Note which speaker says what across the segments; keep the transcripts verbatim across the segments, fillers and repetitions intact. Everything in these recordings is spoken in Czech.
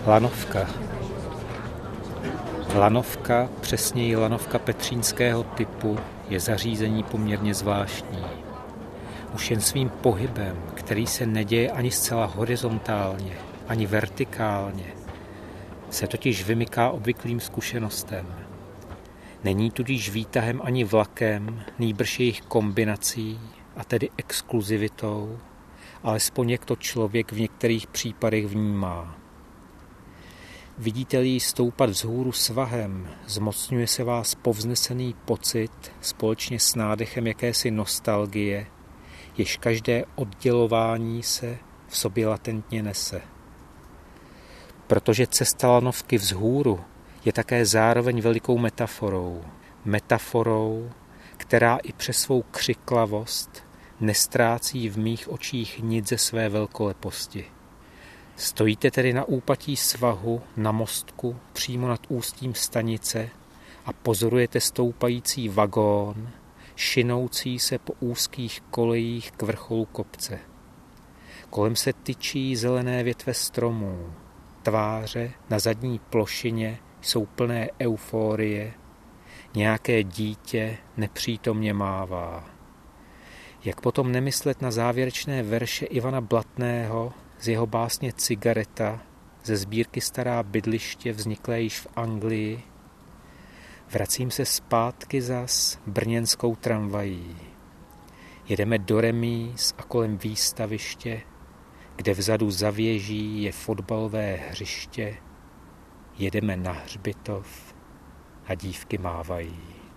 Speaker 1: Lanovka. Lanovka, přesněji lanovka petřínského typu, je zařízení poměrně zvláštní. Už jen svým pohybem, který se neděje ani zcela horizontálně, ani vertikálně, se totiž vymyká obvyklým zkušenostem. Není tudíž výtahem ani vlakem, nýbrž jejich kombinací, a tedy exkluzivitou, alespoň jak to člověk v některých případech vnímá. Vidíte-li ji stoupat vzhůru svahem, zmocňuje se vás povznesený pocit společně s nádechem jakési nostalgie, jež každé oddělování se v sobě latentně nese. Protože cesta lanovky vzhůru je také zároveň velikou metaforou. Metaforou, která i přes svou křiklavost nestrácí v mých očích nic ze své velkoleposti. Stojíte tedy na úpatí svahu, na mostku, přímo nad ústím stanice a pozorujete stoupající vagón, šinoucí se po úzkých kolejích k vrcholu kopce. Kolem se tyčí zelené větve stromů, tváře na zadní plošině jsou plné euforie, nějaké dítě nepřítomně mává. Jak potom nemyslet na závěrečné verše Ivana Blatného z jeho básně Cigareta ze sbírky Stará bydliště vzniklé již v Anglii? Vracím se zpátky zas brněnskou tramvají. Jedeme do remíz a kolem výstaviště, kde vzadu za věží je fotbalové hřiště. Jedeme na hřbitov a dívky mávají.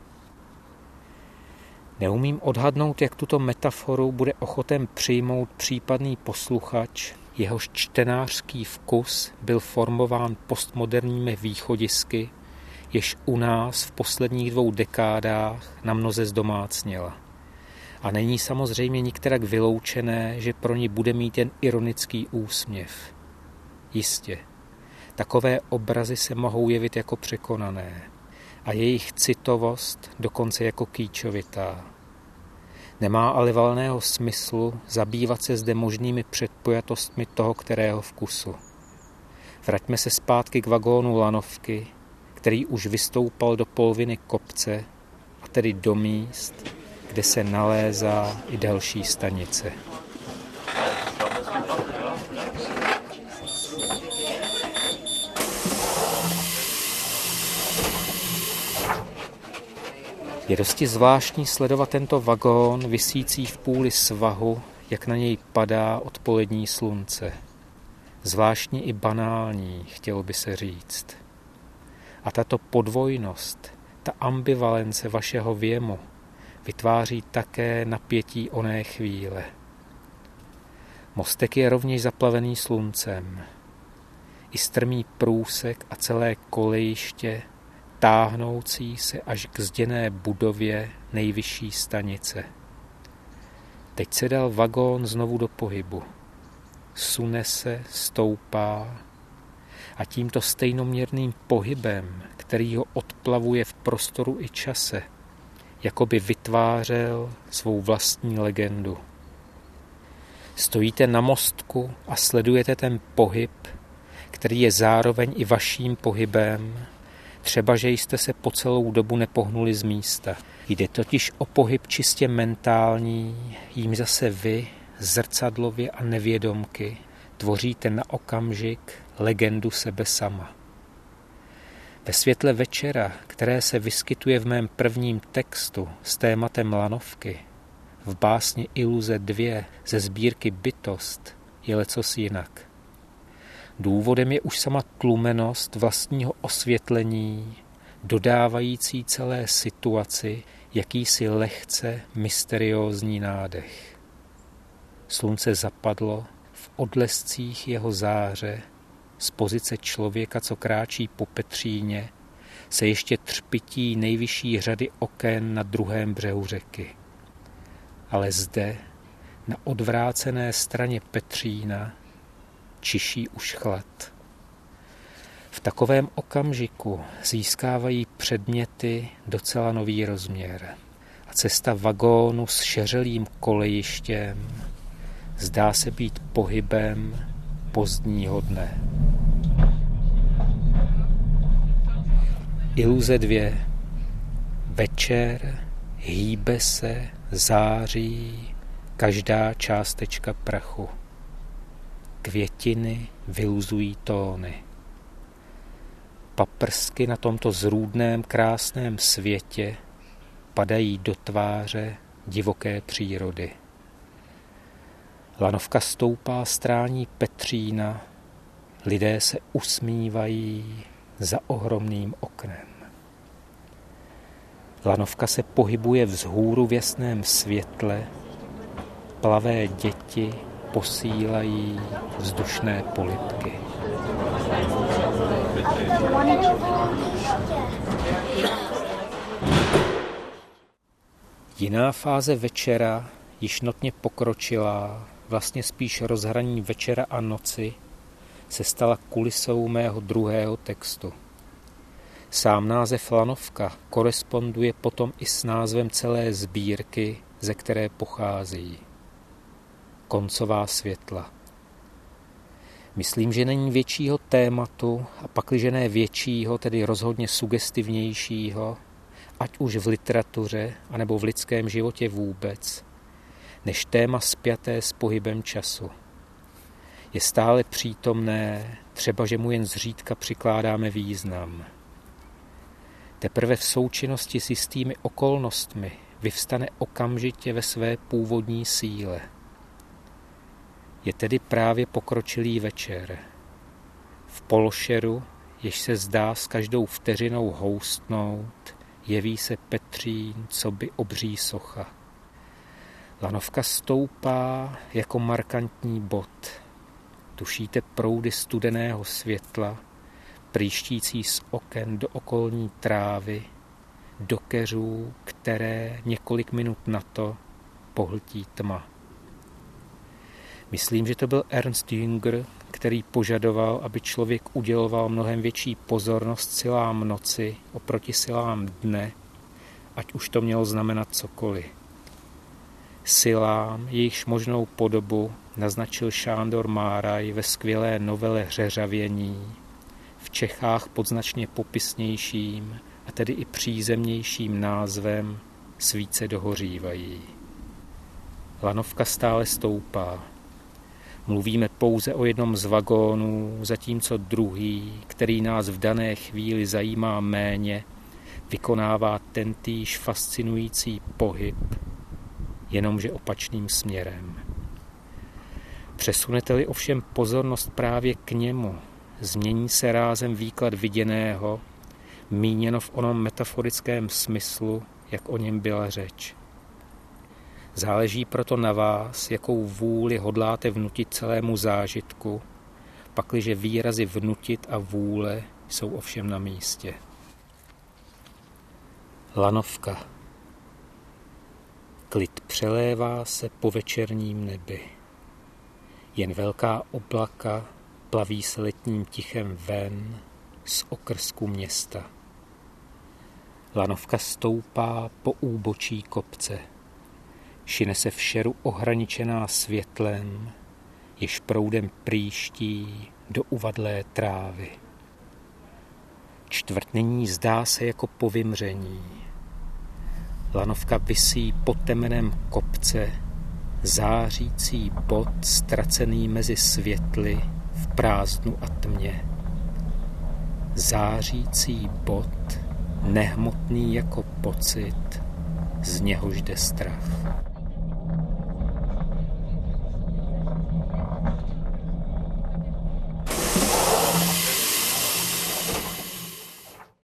Speaker 1: Neumím odhadnout, jak tuto metaforu bude ochoten přijmout případný posluchač, jehož čtenářský vkus byl formován postmoderními východisky, jež u nás v posledních dvou dekádách na mnoze zdomácněla. A není samozřejmě nikterak vyloučené, že pro ní bude mít jen ironický úsměv. Jistě, takové obrazy se mohou jevit jako překonané a jejich citovost dokonce jako kýčovitá. Nemá ale valného smyslu zabývat se zde možnými předpojatostmi toho kterého vkusu. Vraťme se zpátky k vagónu lanovky, který už vystoupal do poloviny kopce, a tedy do míst, kde se nalézá i další stanice. Je dosti zvláštní sledovat tento vagón visící v půli svahu, jak na něj padá odpolední slunce. Zvláštní i banální, chtělo by se říct. A tato podvojnost, ta ambivalence vašeho věmu, vytváří také napětí oné chvíle. Mostek je rovněž zaplavený sluncem. I strmý průsek a celé kolejiště, táhnoucí se až k zděné budově nejvyšší stanice. Teď se dal vagón znovu do pohybu. Sune se, stoupá a tímto stejnoměrným pohybem, který ho odplavuje v prostoru i čase, jakoby vytvářel svou vlastní legendu. Stojíte na mostku a sledujete ten pohyb, který je zároveň i vaším pohybem, třeba že jste se po celou dobu nepohnuli z místa. Jde totiž o pohyb čistě mentální, jím zase vy, zrcadlově a nevědomky, tvoříte na okamžik legendu sebe sama. Ve světle večera, které se vyskytuje v mém prvním textu s tématem lanovky, v básni Iluze dvě ze sbírky Bytost, je lecos jinak. Důvodem je už sama tlumenost vlastního osvětlení, dodávající celé situaci jakýsi lehce mysteriózní nádech. Slunce zapadlo v odlescích jeho záře, z pozice člověka, co kráčí po Petříně, se ještě třpytí nejvyšší řady oken na druhém břehu řeky. Ale zde, na odvrácené straně Petřína, čiší už chlad. V takovém okamžiku získávají předměty docela nový rozměr a cesta vagónu s šeřelým kolejištěm zdá se být pohybem pozdního dne. Iluze dvě. Večer, hýbe se, září, každá částečka prachu. Květiny vyluzují tóny. Paprsky na tomto zrůdném krásném světě padají do tváře divoké přírody. Lanovka stoupá strání Petřína, lidé se usmívají za ohromným oknem. Lanovka se pohybuje vzhůru v jasném světle, plavé děti posílají vzdušné polibky. Jiná fáze večera, již notně pokročilá, vlastně spíš rozhraní večera a noci, se stala kulisou mého druhého textu. Sám název Lanovka koresponduje potom i s názvem celé sbírky, ze které pochází. Koncová světla. Myslím, že není většího tématu, a pakliže ne většího, tedy rozhodně sugestivnějšího, ať už v literatuře, anebo v lidském životě vůbec, než téma spjaté s pohybem času. Je stále přítomné, třeba že mu jen zřídka přikládáme význam. Teprve v součinnosti s jistými okolnostmi vyvstane okamžitě ve své původní síle. Je tedy právě pokročilý večer. V pološeru, jež se zdá s každou vteřinou houstnout, jeví se Petřín, coby obří socha. Lanovka stoupá jako markantní bod. Tušíte proudy studeného světla, prýštící z oken do okolní trávy, do keřů, které několik minut na to pohltí tma. Myslím, že to byl Ernst Jünger, který požadoval, aby člověk uděloval mnohem větší pozornost silám noci oproti silám dne, ať už to mělo znamenat cokoliv. Silám, jejichž možnou podobu naznačil Sándor Márai ve skvělé novele Řeřavění, v Čechách pod značně popisnějším a tedy i přízemnějším názvem Svíce dohořívají. Lanovka stále stoupá. Mluvíme pouze o jednom z vagónů, zatímco druhý, který nás v dané chvíli zajímá méně, vykonává tentýž fascinující pohyb, jenomže opačným směrem. Přesunete-li ovšem pozornost právě k němu, změní se rázem výklad viděného, míněno v onom metaforickém smyslu, jak o něm byla řeč. Záleží proto na vás, jakou vůli hodláte vnutit celému zážitku, pakliže výrazy vnutit a vůle jsou ovšem na místě. Lanovka. Klid přelévá se po večerním nebi. Jen velká oblaka plaví se letním tichem ven z okrsku města. Lanovka stoupá po úbočí kopce. Šine se v šeru ohraničená světlem, jež proudem prýští do uvadlé trávy. Čtvrt nyní zdá se jako po vymření. Lanovka visí pod temenem kopce, zářící bod ztracený mezi světly v prázdnu a tmě. Zářící bod, nehmotný jako pocit, z něhož jde strach.